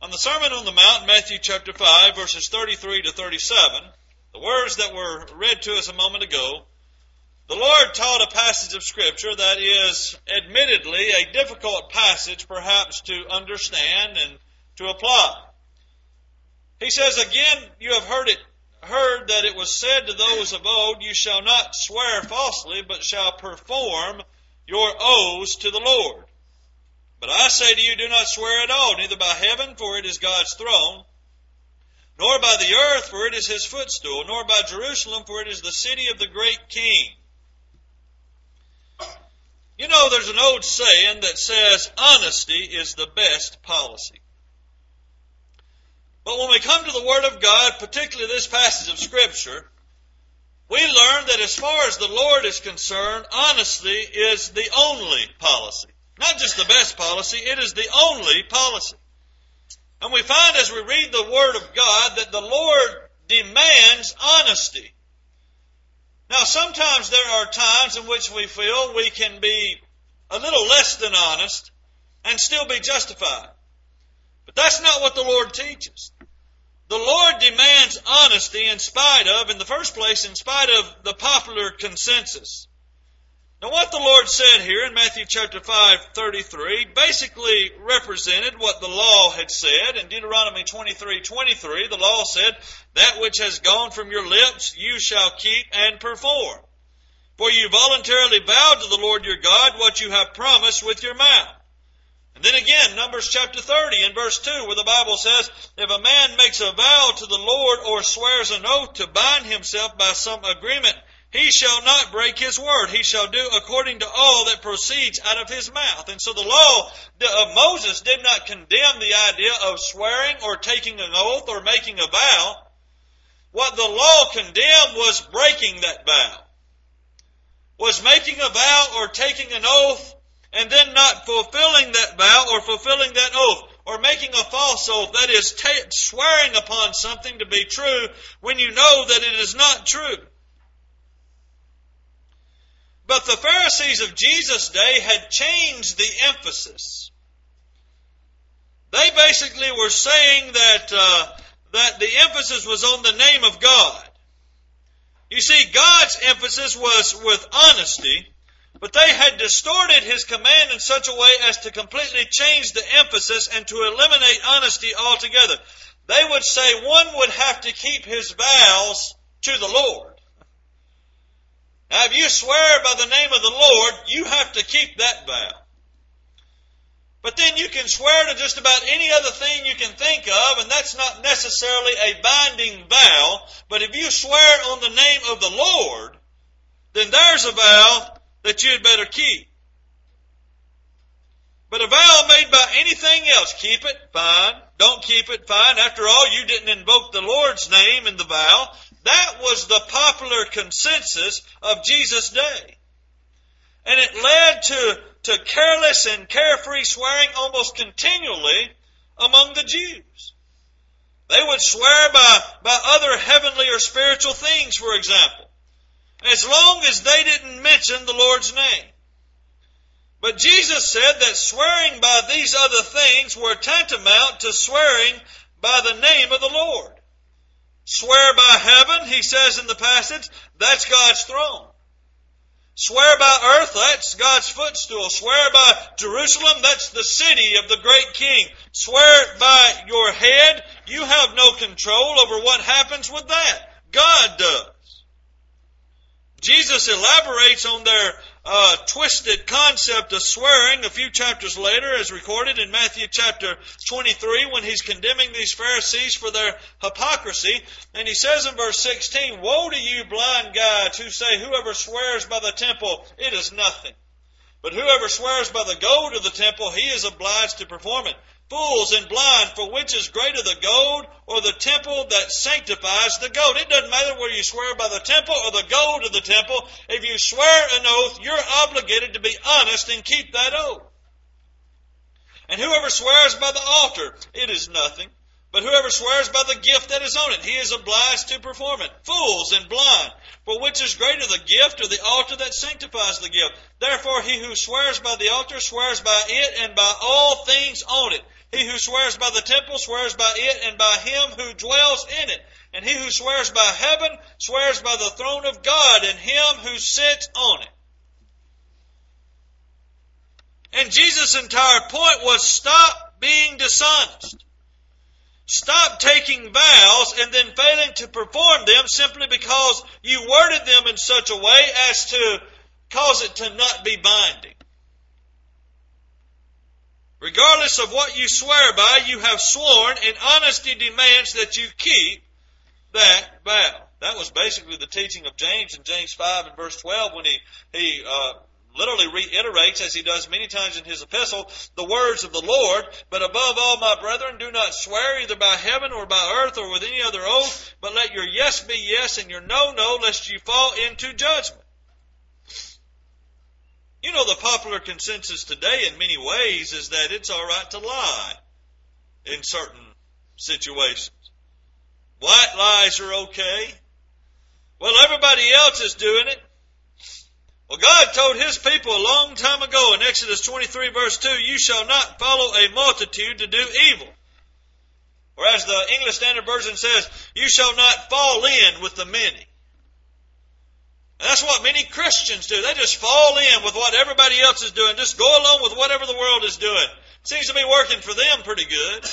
On the Sermon on the Mount, Matthew chapter 5, verses 33 to 37, the words that were read to us a moment ago, the Lord taught a passage of Scripture that is admittedly a difficult passage perhaps to understand and to apply. He says, "Again, you have heard that it was said to those of old, you shall not swear falsely, but shall perform your oaths to the Lord. But I say to you, do not swear at all, neither by heaven, for it is God's throne, nor by the earth, for it is His footstool, nor by Jerusalem, for it is the city of the great King." You know, there's an old saying that says, honesty is the best policy. But when we come to the Word of God, particularly this passage of Scripture, we learn that as far as the Lord is concerned, honesty is the only policy. Not just the best policy, it is the only policy. And we find as we read the Word of God that the Lord demands honesty. Now, sometimes there are times in which we feel we can be a little less than honest and still be justified. But that's not what the Lord teaches. The Lord demands honesty in the first place, in spite of the popular consensus. Now, what the Lord said here in Matthew chapter 5:33 basically represented what the law had said. In Deuteronomy 23:23, the law said, "That which has gone from your lips you shall keep and perform. For you voluntarily vowed to the Lord your God what you have promised with your mouth." And then again, Numbers chapter 30 and verse 2, where the Bible says, "If a man makes a vow to the Lord or swears an oath to bind himself by some agreement, he shall not break his word. He shall do according to all that proceeds out of his mouth." And so the law of Moses did not condemn the idea of swearing or taking an oath or making a vow. What the law condemned was breaking that vow, was making a vow or taking an oath and then not fulfilling that vow or fulfilling that oath, or making a false oath, that is, swearing upon something to be true when you know that it is not true. But the Pharisees of Jesus' day had changed the emphasis. They basically were saying that the emphasis was on the name of God. You see, God's emphasis was with honesty, but they had distorted His command in such a way as to completely change the emphasis and to eliminate honesty altogether. They would say one would have to keep his vows to the Lord. Now, if you swear by the name of the Lord, you have to keep that vow. But then you can swear to just about any other thing you can think of, and that's not necessarily a binding vow. But if you swear on the name of the Lord, then there's a vow that you'd better keep. But a vow made by anything else, keep it, fine. Don't keep it, fine. After all, you didn't invoke the Lord's name in the vow. That was the popular consensus of Jesus' day. And it led to careless and carefree swearing almost continually among the Jews. They would swear by other heavenly or spiritual things, for example, as long as they didn't mention the Lord's name. But Jesus said that swearing by these other things were tantamount to swearing by the name of the Lord. Swear by heaven, He says in the passage, that's God's throne. Swear by earth, that's God's footstool. Swear by Jerusalem, that's the city of the great King. Swear by your head, you have no control over what happens with that. God does. Jesus elaborates on their twisted concept of swearing a few chapters later, as recorded in Matthew chapter 23, when He's condemning these Pharisees for their hypocrisy. And He says in verse 16, "Woe to you, blind guides, who say, whoever swears by the temple, it is nothing. But whoever swears by the gold of the temple, he is obliged to perform it. Fools and blind, for which is greater, the gold or the temple that sanctifies the gold?" It doesn't matter whether you swear by the temple or the gold of the temple. If you swear an oath, you're obligated to be honest and keep that oath. "And whoever swears by the altar, it is nothing. But whoever swears by the gift that is on it, he is obliged to perform it. Fools and blind, for which is greater, the gift or the altar that sanctifies the gift? Therefore he who swears by the altar swears by it and by all things on it. He who swears by the temple swears by it and by him who dwells in it. And he who swears by heaven swears by the throne of God and him who sits on it. And Jesus' entire point was stop being dishonest. Stop taking vows and then failing to perform them simply because you worded them in such a way as to cause it to not be binding. Regardless of what you swear by, you have sworn, and honesty demands that you keep that vow. That was basically the teaching of James in James 5 and verse 12 when he literally reiterates, as he does many times in his epistle, the words of the Lord. But above all, my brethren, do not swear either by heaven or by earth or with any other oath, but let your yes be yes and your no, no, lest you fall into judgment. You know, the popular consensus today in many ways is that it's all right to lie in certain situations. White lies are okay. Well, everybody else is doing it. Well, God told His people a long time ago in Exodus 23 verse 2, you shall not follow a multitude to do evil. Or as the English Standard Version says, you shall not fall in with the many. And that's what many Christians do. They just fall in with what everybody else is doing. Just go along with whatever the world is doing. Seems to be working for them pretty good.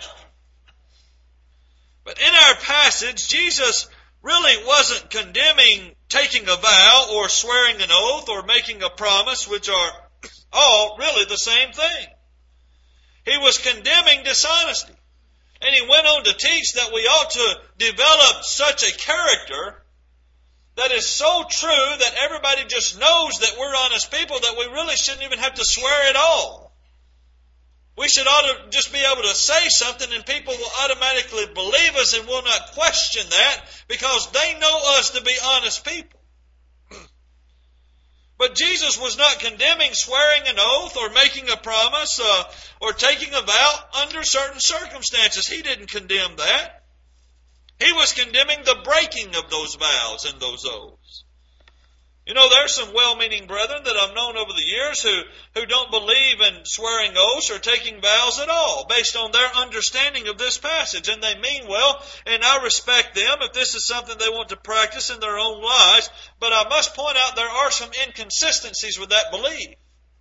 But in our passage, Jesus really wasn't condemning taking a vow or swearing an oath or making a promise, which are all really the same thing. He was condemning dishonesty. And he went on to teach that we ought to develop such a character that is so true that everybody just knows that we're honest people that we really shouldn't even have to swear at all. We should ought to just be able to say something and people will automatically believe us and will not question that because they know us to be honest people. But Jesus was not condemning swearing an oath or making a promise or taking a vow under certain circumstances. He didn't condemn that. He was condemning the breaking of those vows and those oaths. You know, there's some well-meaning brethren that I've known over the years who don't believe in swearing oaths or taking vows at all based on their understanding of this passage. And they mean well, and I respect them if this is something they want to practice in their own lives. But I must point out there are some inconsistencies with that belief.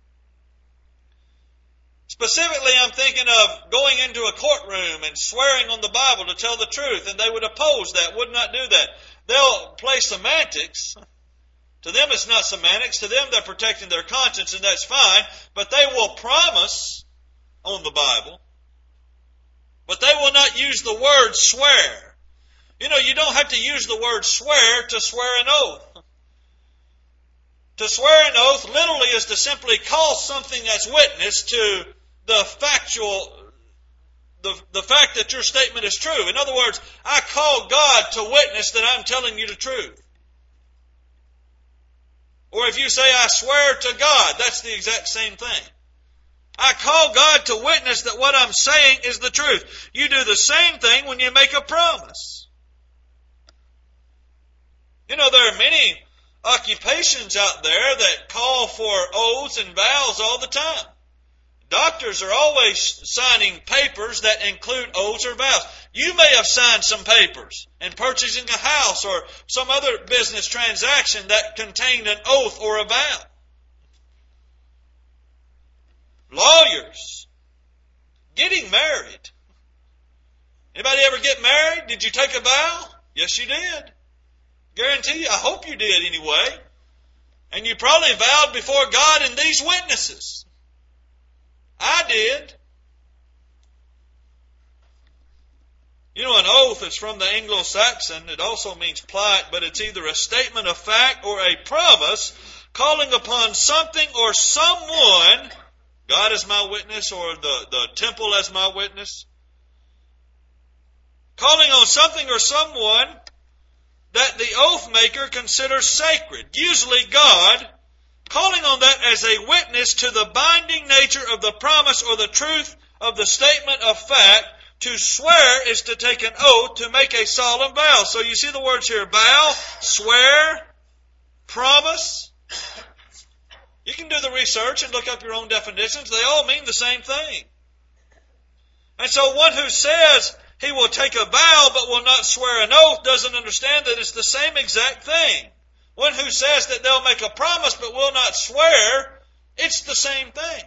Specifically, I'm thinking of going into a courtroom and swearing on the Bible to tell the truth, and they would oppose that, would not do that. They'll play semantics. To them, it's not semantics. To them, they're protecting their conscience, and that's fine. But they will promise on the Bible. But they will not use the word swear. You know, you don't have to use the word swear to swear an oath. To swear an oath literally is to simply call something as witness to the fact that your statement is true. In other words, I call God to witness that I'm telling you the truth. Or if you say, I swear to God, that's the exact same thing. I call God to witness that what I'm saying is the truth. You do the same thing when you make a promise. You know, there are many occupations out there that call for oaths and vows all the time. Doctors are always signing papers that include oaths or vows. You may have signed some papers in purchasing a house or some other business transaction that contained an oath or a vow. Lawyers, getting married. Anybody ever get married? Did you take a vow? Yes, you did. Guarantee you, I hope you did anyway. And you probably vowed before God and these witnesses. I did. You know, an oath is from the Anglo-Saxon. It also means plight, but it's either a statement of fact or a promise calling upon something or someone, God as my witness or the temple as my witness, calling on something or someone that the oath maker considers sacred, usually God, calling on that as a witness to the binding nature of the promise or the truth of the statement of fact. To swear is to take an oath, to make a solemn vow. So you see the words here, vow, swear, promise. You can do the research and look up your own definitions. They all mean the same thing. And so one who says he will take a vow but will not swear an oath doesn't understand that it's the same exact thing. One who says that they'll make a promise but will not swear, it's the same thing.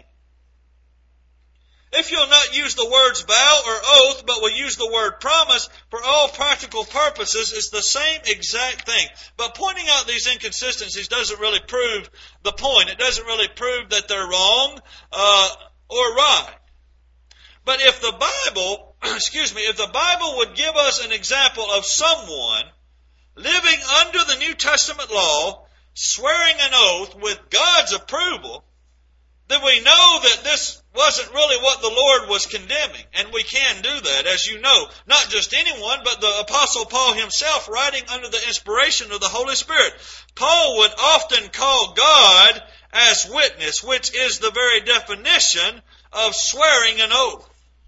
If you'll not use the words vow or oath, but will use the word promise, for all practical purposes, it's the same exact thing. But pointing out these inconsistencies doesn't really prove the point. It doesn't really prove that they're wrong or right. But if the Bible, if the Bible would give us an example of someone living under the New Testament law, swearing an oath with God's approval, then we know that this wasn't really what the Lord was condemning. And we can do that, as you know. Not just anyone, but the Apostle Paul himself, writing under the inspiration of the Holy Spirit. Paul would often call God as witness, which is the very definition of swearing an oath.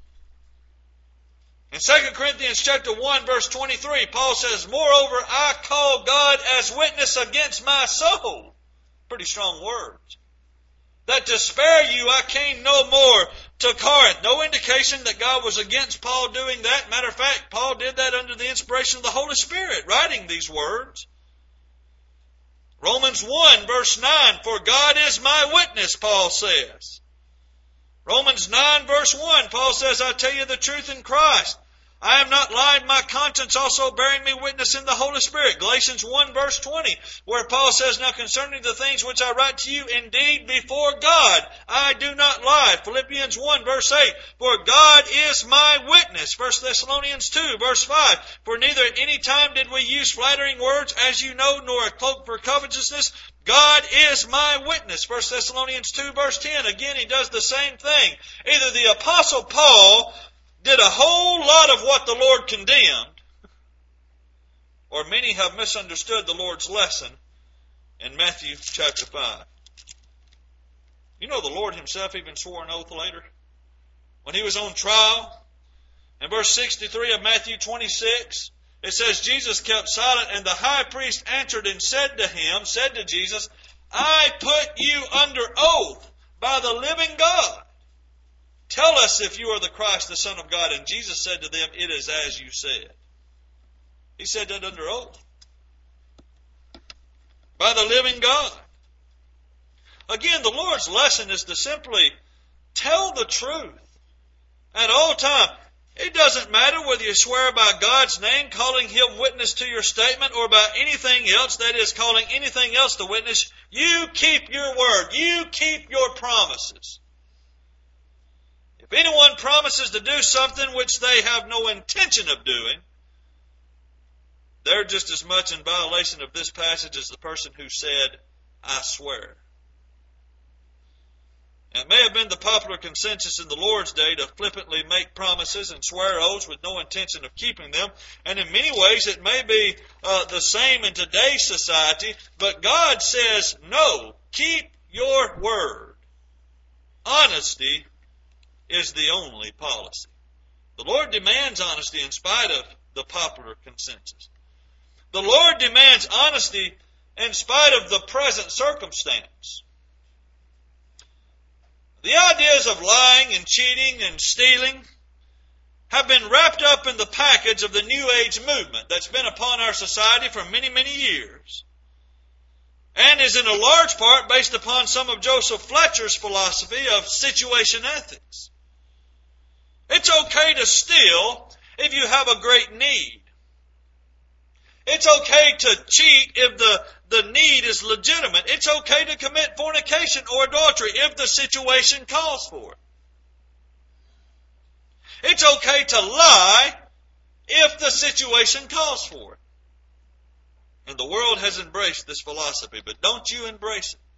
In 2 Corinthians chapter 1, verse 23, Paul says, "Moreover, I call God as witness against my soul." Pretty strong words. "That to spare you I came no more to Corinth." No indication that God was against Paul doing that. Matter of fact, Paul did that under the inspiration of the Holy Spirit, writing these words. Romans 1, verse 9, "For God is my witness," Paul says. Romans 9, verse 1, Paul says, "I tell you the truth in Christ. I have not lied, my conscience also bearing me witness in the Holy Spirit." Galatians 1 verse 20, where Paul says, "Now concerning the things which I write to you, indeed before God, I do not lie." Philippians 1 verse 8, "For God is my witness." 1 Thessalonians 2 verse 5, "For neither at any time did we use flattering words, as you know, nor a cloak for covetousness. God is my witness." 1 Thessalonians 2 verse 10, again he does the same thing. Either the Apostle Paul did a whole lot of what the Lord condemned, or many have misunderstood the Lord's lesson in Matthew chapter 5. You know, the Lord himself even swore an oath later when he was on trial. In verse 63 of Matthew 26, it says, "Jesus kept silent, and the high priest answered and said to Jesus, I put you under oath by the living God. Tell us if you are the Christ, the Son of God." And Jesus said to them, "It is as you said." He said that under oath. By the living God. Again, the Lord's lesson is to simply tell the truth at all times. It doesn't matter whether you swear by God's name, calling Him witness to your statement, or by anything else, that is, calling anything else to witness. You keep your word. You keep your promises. If anyone promises to do something which they have no intention of doing, they're just as much in violation of this passage as the person who said, "I swear." It may have been the popular consensus in the Lord's day to flippantly make promises and swear oaths with no intention of keeping them. And in many ways it may be the same in today's society. But God says, no, keep your word. Honesty is the only policy. The Lord demands honesty in spite of the popular consensus. The Lord demands honesty in spite of the present circumstance. The ideas of lying and cheating and stealing have been wrapped up in the package of the New Age movement that's been upon our society for many, many years, and is in a large part based upon some of Joseph Fletcher's philosophy of situation ethics. It's okay to steal if you have a great need. It's okay to cheat if the need is legitimate. It's okay to commit fornication or adultery if the situation calls for it. It's okay to lie if the situation calls for it. And the world has embraced this philosophy, but don't you embrace it.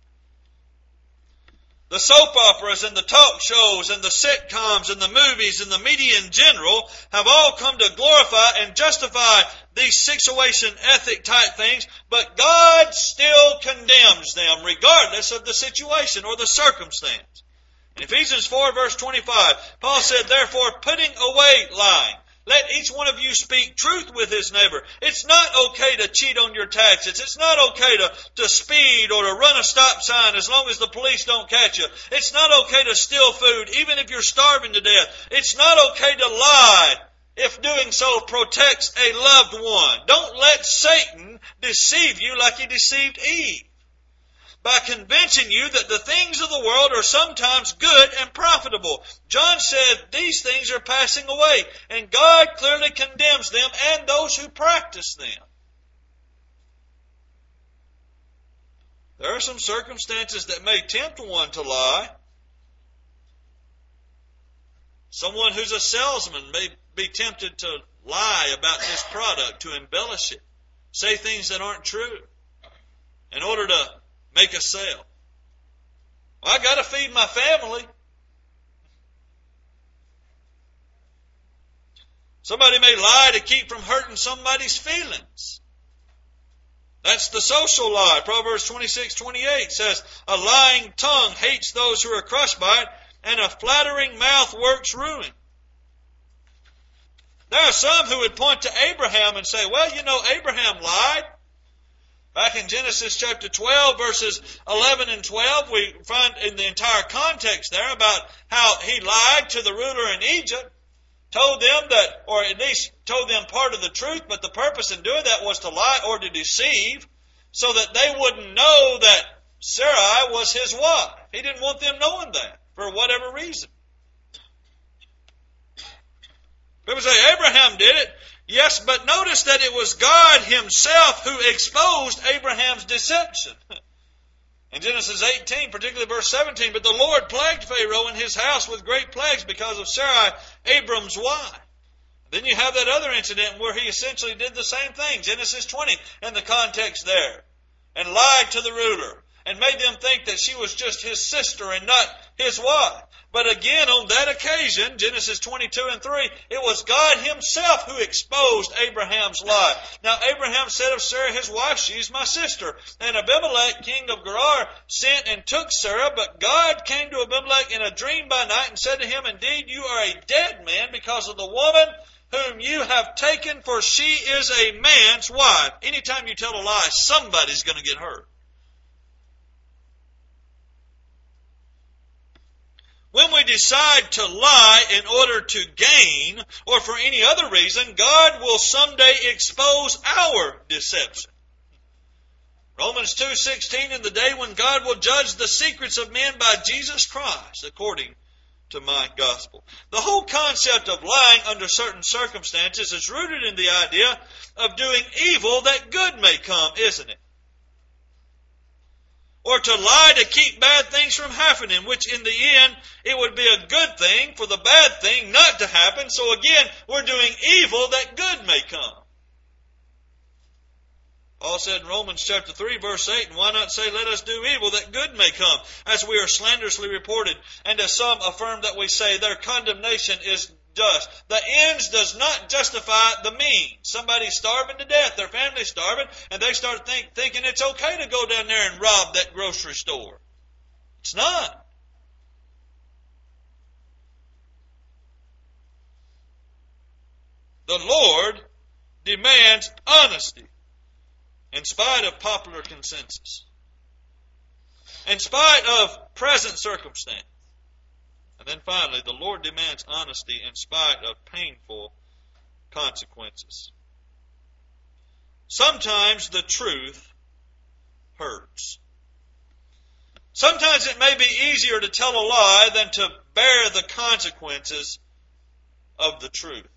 The soap operas and the talk shows and the sitcoms and the movies and the media in general have all come to glorify and justify these situation ethic type things, but God still condemns them regardless of the situation or the circumstance. In Ephesians 4 verse 25, Paul said, "Therefore, putting away lying, Let each one of you speak truth with his neighbor. It's not okay to cheat on your taxes. It's not okay to speed or to run a stop sign as long as the police don't catch you. It's not okay to steal food even if you're starving to death. It's not okay to lie if doing so protects a loved one. Don't let Satan deceive you like he deceived Eve, by convincing you that the things of the world are sometimes good and profitable. John said these things are passing away, and God clearly condemns them and those who practice them. There are some circumstances that may tempt one to lie. Someone who's a salesman may be tempted to lie about his product, to embellish it, say things that aren't true in order to make a sale. Well, I got to feed my family. Somebody may lie to keep from hurting somebody's feelings. That's the social lie. Proverbs 26:28 says, a lying tongue hates those who are crushed by it, and a flattering mouth works ruin. There are some who would point to Abraham and say, well, you know, Abraham lied. Back in Genesis chapter 12, verses 11 and 12, we find in the entire context there about how he lied to the ruler in Egypt, told them that, or at least told them part of the truth, but the purpose in doing that was to lie or to deceive so that they wouldn't know that Sarai was his wife. He didn't want them knowing that for whatever reason. People say Abraham did it. Yes, but notice that it was God himself who exposed Abraham's deception. In Genesis 18, particularly verse 17, but the Lord plagued Pharaoh and his house with great plagues because of Sarai, Abram's wife. Then you have that other incident where he essentially did the same thing, Genesis 20, in the context there, and lied to the ruler and made them think that she was just his sister and not his wife. But again, on that occasion, Genesis 22 and 3, it was God himself who exposed Abraham's lie. Now, Abraham said of Sarah, his wife, she's my sister. And Abimelech, king of Gerar, sent and took Sarah. But God came to Abimelech in a dream by night and said to him, indeed, you are a dead man because of the woman whom you have taken, for she is a man's wife. Anytime you tell a lie, somebody's going to get hurt. When we decide to lie in order to gain or for any other reason, God will someday expose our deception. Romans 2:16, in the day when God will judge the secrets of men by Jesus Christ, according to my gospel. The whole concept of lying under certain circumstances is rooted in the idea of doing evil that good may come, isn't it? Or to lie to keep bad things from happening, which in the end, it would be a good thing for the bad thing not to happen. So again, we're doing evil that good may come. Paul said in Romans chapter 3, verse 8, and why not say, let us do evil that good may come, as we are slanderously reported, and as some affirm that we say, their condemnation is just. The ends does not justify the means. Somebody's starving to death, their family's starving, and they start thinking it's okay to go down there and rob that grocery store. It's not. The Lord demands honesty in spite of popular consensus, in spite of present circumstance. And then finally, the Lord demands honesty in spite of painful consequences. Sometimes the truth hurts. Sometimes it may be easier to tell a lie than to bear the consequences of the truth.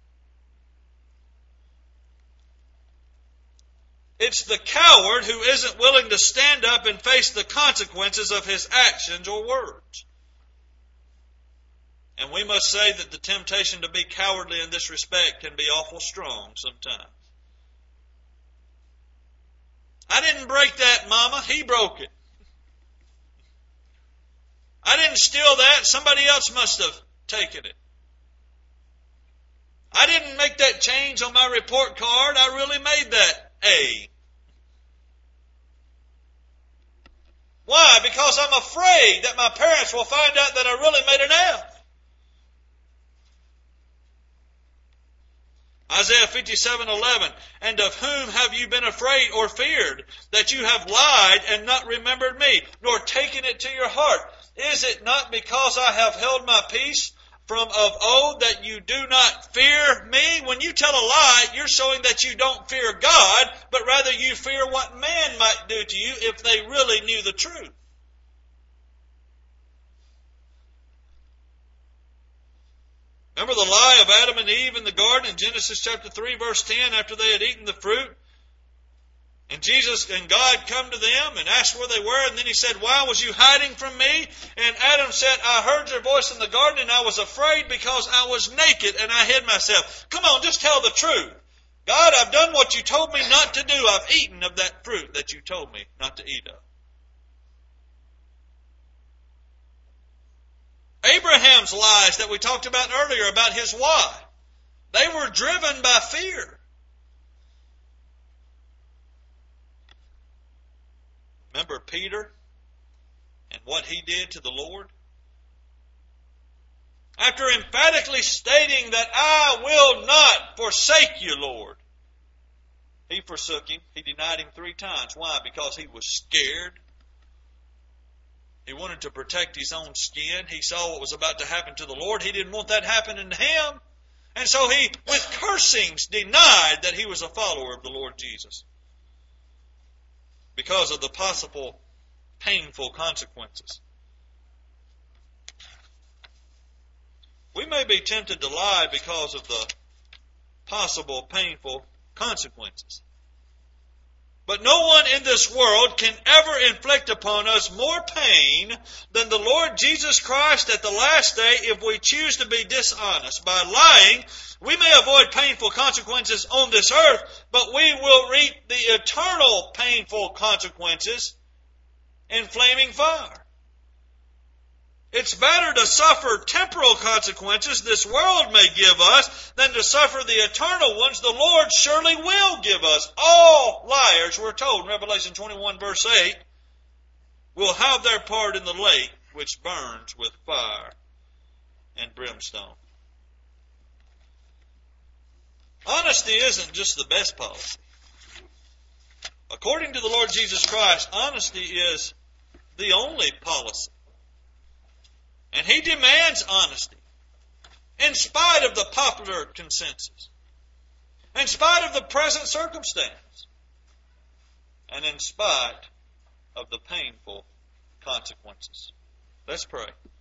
It's the coward who isn't willing to stand up and face the consequences of his actions or words. And we must say that the temptation to be cowardly in this respect can be awful strong sometimes. I didn't break that, Mama. He broke it. I didn't steal that. Somebody else must have taken it. I didn't make that change on my report card. I really made that A. Why? Because I'm afraid that my parents will find out that I really made an F. Isaiah 57:11, and of whom have you been afraid or feared, that you have lied and not remembered me, nor taken it to your heart? Is it not because I have held my peace from of old that you do not fear me? When you tell a lie, you're showing that you don't fear God, but rather you fear what man might do to you if they really knew the truth. Remember the lie of Adam and Eve in the garden in Genesis chapter 3, verse 10, after they had eaten the fruit? And Jesus and God come to them and asked where they were, and then he said, why was you hiding from me? And Adam said, I heard your voice in the garden, and I was afraid because I was naked, and I hid myself. Come on, just tell the truth. God, I've done what you told me not to do. I've eaten of that fruit that you told me not to eat of. Abraham's lies that we talked about earlier about his why, they were driven by fear. Remember Peter and what he did to the Lord? After emphatically stating that I will not forsake you, Lord, he forsook him. He denied him 3 times. Why? Because he was scared. He wanted to protect his own skin. He saw what was about to happen to the Lord. He didn't want that happening to him. And so he, with cursings, denied that he was a follower of the Lord Jesus, because of the possible painful consequences. We may be tempted to lie because of the possible painful consequences. But no one in this world can ever inflict upon us more pain than the Lord Jesus Christ at the last day if we choose to be dishonest. By lying, we may avoid painful consequences on this earth, but we will reap the eternal painful consequences in flaming fire. It's better to suffer temporal consequences this world may give us than to suffer the eternal ones the Lord surely will give us. All liars, we're told in Revelation 21 verse 8, will have their part in the lake which burns with fire and brimstone. Honesty isn't just the best policy. According to the Lord Jesus Christ, honesty is the only policy. And he demands honesty in spite of the popular consensus, in spite of the present circumstance, and in spite of the painful consequences. Let's pray.